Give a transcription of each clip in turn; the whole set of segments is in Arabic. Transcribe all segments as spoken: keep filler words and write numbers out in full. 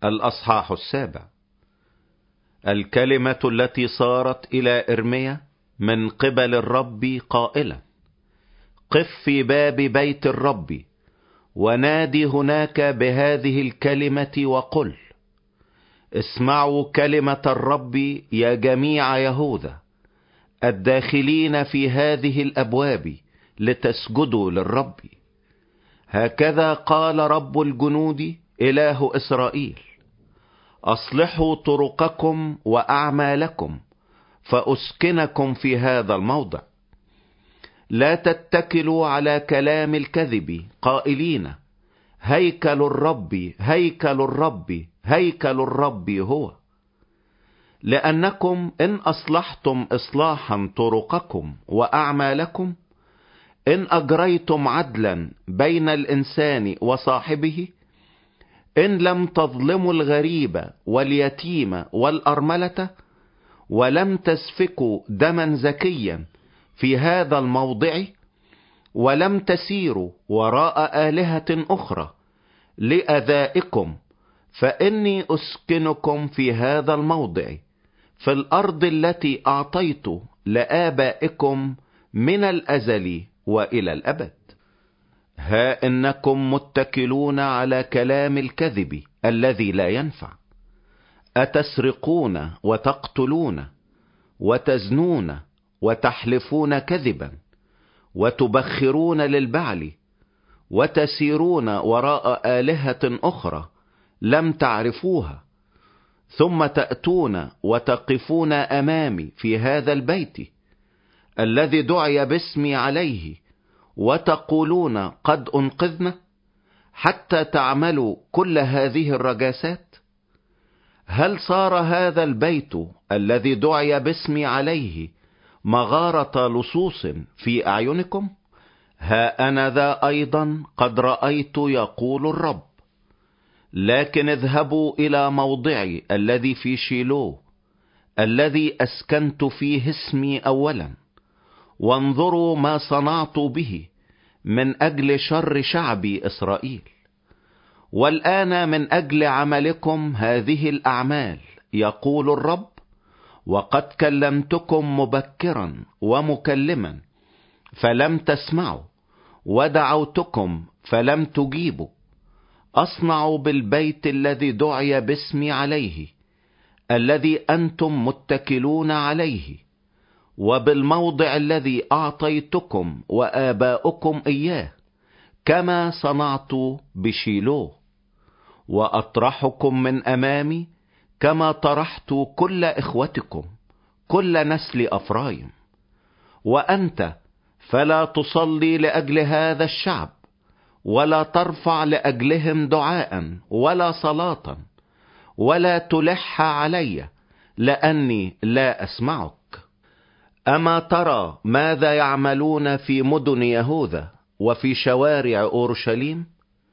الأصحاح السابع. الكلمة التي صارت إلى إرميا من قبل الرب قائلة: قف في باب بيت الرب ونادي هناك بهذه الكلمة وقل: اسمعوا كلمة الرب يا جميع يهوذا الداخلين في هذه الأبواب لتسجدوا للرب. هكذا قال رب الجنود إله إسرائيل: أصلحوا طرقكم وأعمالكم فأسكنكم في هذا الموضع. لا تتكلوا على كلام الكذب قائلين: هيكل الرب هيكل الرب هيكل الرب هو. لأنكم إن أصلحتم إصلاحا طرقكم وأعمالكم، إن أجريتم عدلا بين الإنسان وصاحبه، إن لم تظلموا الغريب واليتيم والأرملة، ولم تسفكوا دما زكيا في هذا الموضع، ولم تسيروا وراء آلهة أخرى لأذائكم، فإني أسكنكم في هذا الموضع في الأرض التي أعطيت لآبائكم من الأزل وإلى الأبد. ها إنكم متكلون على كلام الكذب الذي لا ينفع. أتسرقون وتقتلون وتزنون وتحلفون كذبا وتبخرون للبعل وتسيرون وراء آلهة أخرى لم تعرفوها، ثم تأتون وتقفون أمامي في هذا البيت الذي دعي باسمي عليه وتقولون: قد أنقذنا، حتى تعملوا كل هذه الرجاسات. هل صار هذا البيت الذي دعي باسمي عليه مغارة لصوص في أعينكم؟ ها أنا ذا أيضا قد رأيت، يقول الرب. لكن اذهبوا إلى موضعي الذي في شيلو الذي أسكنت فيه اسمي أولا، وانظروا ما صنعت به من أجل شر شعبي إسرائيل. والآن من أجل عملكم هذه الأعمال، يقول الرب، وقد كلمتكم مبكرا ومكلما فلم تسمعوا، ودعوتكم فلم تجيبوا. أصنع بالبيت الذي دعي باسمي عليه الذي أنتم متكلون عليه، وبالموضع الذي أعطيتكم وآباؤكم إياه، كما صنعت بشيلو. وأطرحكم من أمامي كما طرحت كل إخوتكم، كل نسل أفرايم. وأنت فلا تصلي لأجل هذا الشعب، ولا ترفع لأجلهم دعاء ولا صلاة، ولا تلح علي، لأني لا أسمعك. أما ترى ماذا يعملون في مدن يهوذا وفي شوارع أورشليم؟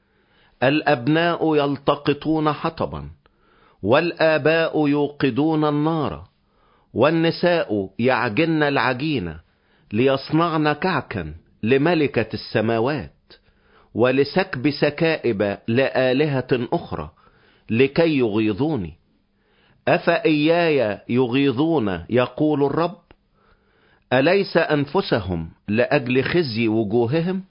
الأبناء يلتقطون حطبا، والآباء يوقدون النار، والنساء يعجن العجين ليصنعن كعكا لملكة السماوات، ولسكب سكائب لآلهة أخرى لكي يغيظوني. أفإياي يغيظون، يقول الرب؟ أليس أنفسهم لأجل خزي وجوههم؟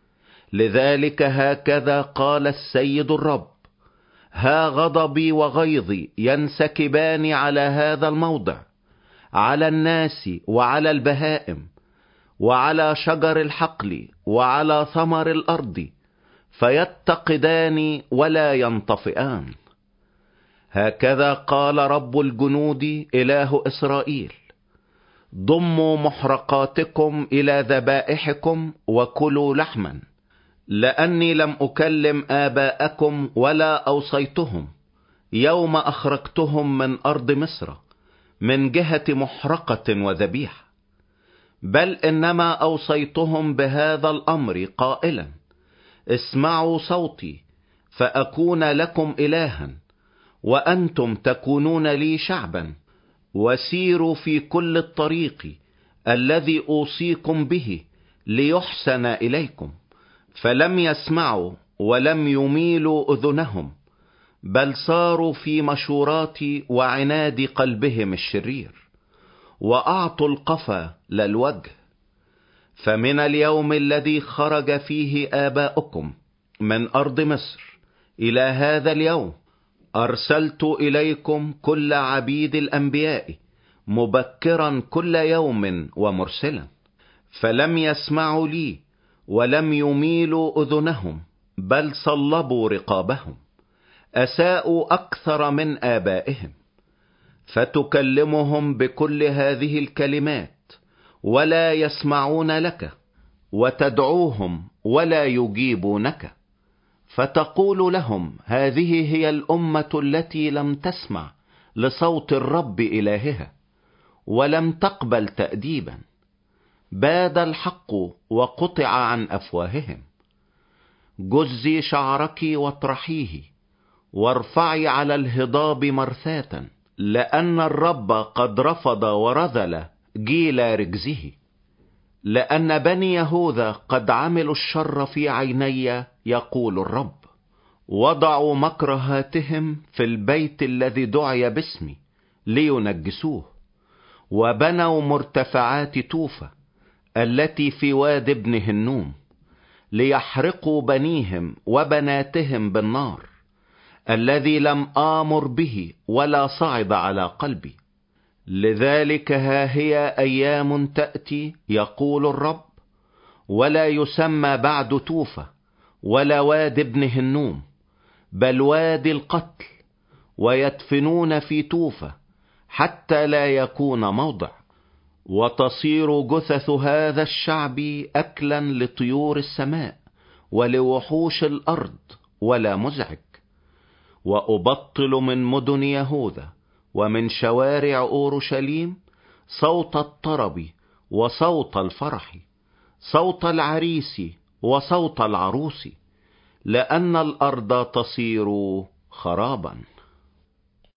لذلك هكذا قال السيد الرب: ها غضبي وغيظي ينسكبان على هذا الموضع، على الناس وعلى البهائم وعلى شجر الحقل وعلى ثمر الأرض، فيتقدان ولا ينطفئان. هكذا قال رب الجنود إله إسرائيل: ضموا محرقاتكم إلى ذبائحكم وكلوا لحما، لأني لم أكلم آباءكم ولا أوصيتهم يوم أخرجتهم من أرض مصر من جهة محرقة وذبيحة، بل إنما أوصيتهم بهذا الأمر قائلا: اسمعوا صوتي فأكون لكم إلها، وأنتم تكونون لي شعبا، وسيروا في كل الطريق الذي أوصيكم به ليحسن إليكم. فلم يسمعوا ولم يميلوا أذنهم، بل صاروا في مشورات وعناد قلبهم الشرير، وأعطوا القفا للوجه. فمن اليوم الذي خرج فيه آباؤكم من أرض مصر إلى هذا اليوم أرسلت إليكم كل عبيد الأنبياء مبكرا كل يوم ومرسلا، فلم يسمعوا لي ولم يميلوا أذنهم، بل صلبوا رقابهم، أساءوا أكثر من آبائهم. فتكلمهم بكل هذه الكلمات ولا يسمعون لك، وتدعوهم ولا يجيبونك. فتقول لهم: هذه هي الأمة التي لم تسمع لصوت الرب إلهها، ولم تقبل تأديبا. باد الحق وقطع عن أفواههم. جزي شعرك واطرحيه، وارفعي على الهضاب مرثاة، لأن الرب قد رفض ورذل جيل رجزه. لأن بني يهوذا قد عملوا الشر في عيني، يقول الرب، وضعوا مكرهاتهم في البيت الذي دعي باسمي لينجسوه، وبنوا مرتفعات توفى التي في واد ابن هنوم، ليحرقوا بنيهم وبناتهم بالنار، الذي لم آمر به ولا صعد على قلبي. لذلك ها هي أيام تأتي، يقول الرب، ولا يسمى بعد توفى ولا واد ابن هنوم، بل وادي القتل، ويدفنون في توفى حتى لا يكون موضع. وتصير جثث هذا الشعب أكلا لطيور السماء ولوحوش الأرض، ولا مزعج. وأبطل من مدن يهوذا ومن شوارع أورشليم صوت الطرب وصوت الفرح، صوت العريس وصوت العروس، لأن الأرض تصير خرابا.